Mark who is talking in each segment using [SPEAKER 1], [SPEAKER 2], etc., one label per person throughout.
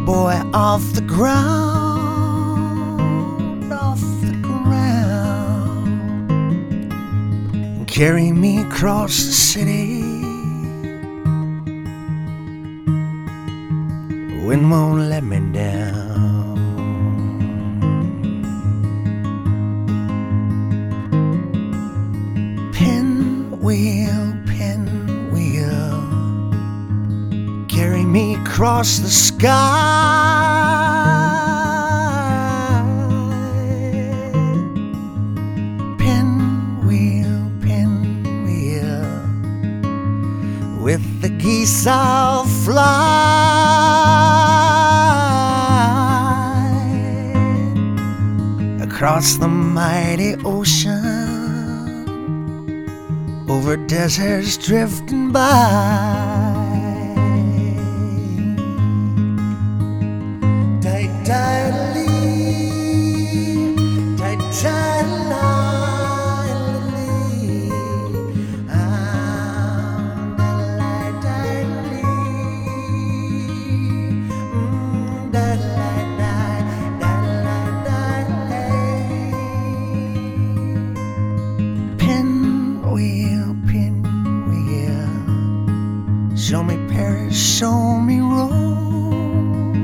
[SPEAKER 1] boy off the ground, off the ground. Carry me across the city. Wind won't let me down. Pinwheel, pinwheel, carry me across the sky. Pinwheel, pinwheel, with the geese I'll fly across the mighty ocean, over deserts drifting by. Pinwheel, pinwheel, show me Paris, show me Rome.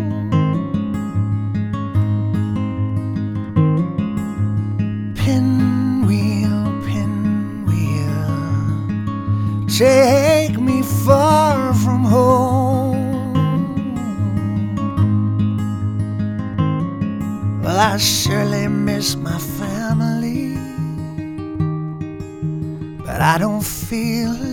[SPEAKER 1] Pinwheel, pinwheel, take me far from home. Well, I surely miss my family, but I don't feel